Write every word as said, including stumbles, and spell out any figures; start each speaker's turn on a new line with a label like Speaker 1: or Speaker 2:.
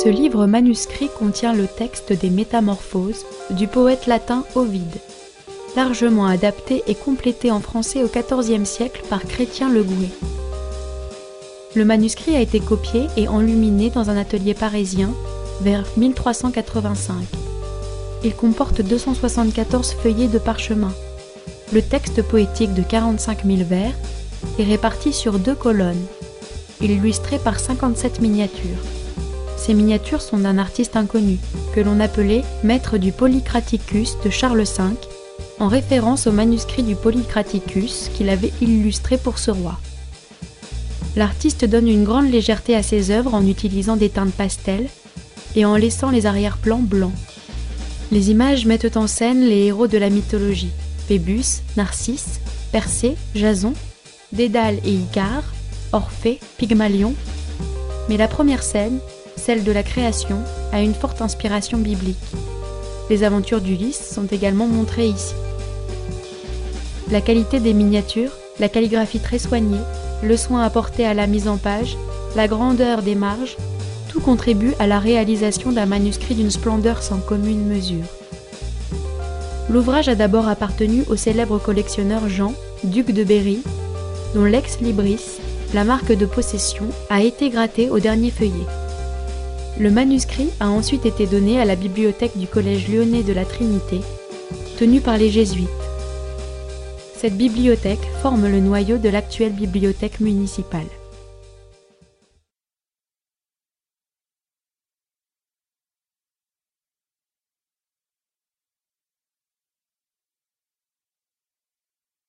Speaker 1: Ce livre manuscrit contient le texte des Métamorphoses du poète latin Ovide, largement adapté et complété en français au quatorzième siècle par Chrétien Le Gouët. Le manuscrit a été copié et enluminé dans un atelier parisien vers mille trois cent quatre-vingt-cinq. Il comporte deux cent soixante-quatorze feuillets de parchemin. Le texte poétique de quarante-cinq mille vers est réparti sur deux colonnes, illustré par cinquante-sept miniatures. Ces miniatures sont d'un artiste inconnu, que l'on appelait Maître du Polycraticus de Charles cinq, en référence au manuscrit du Polycraticus qu'il avait illustré pour ce roi. L'artiste donne une grande légèreté à ses œuvres en utilisant des teintes pastel et en laissant les arrière-plans blancs. Les images mettent en scène les héros de la mythologie, Phébus, Narcisse, Persée, Jason, Dédale et Icare, Orphée, Pygmalion. Mais la première scène, celle de la création, a une forte inspiration biblique. Les aventures d'Ulysse sont également montrées ici. La qualité des miniatures, la calligraphie très soignée, le soin apporté à la mise en page, la grandeur des marges, tout contribue à la réalisation d'un manuscrit d'une splendeur sans commune mesure. L'ouvrage a d'abord appartenu au célèbre collectionneur Jean, duc de Berry, dont l'ex-libris, la marque de possession, a été grattée au dernier feuillet. Le manuscrit a ensuite été donné à la bibliothèque du Collège lyonnais de la Trinité, tenue par les Jésuites. Cette bibliothèque forme le noyau de l'actuelle bibliothèque municipale.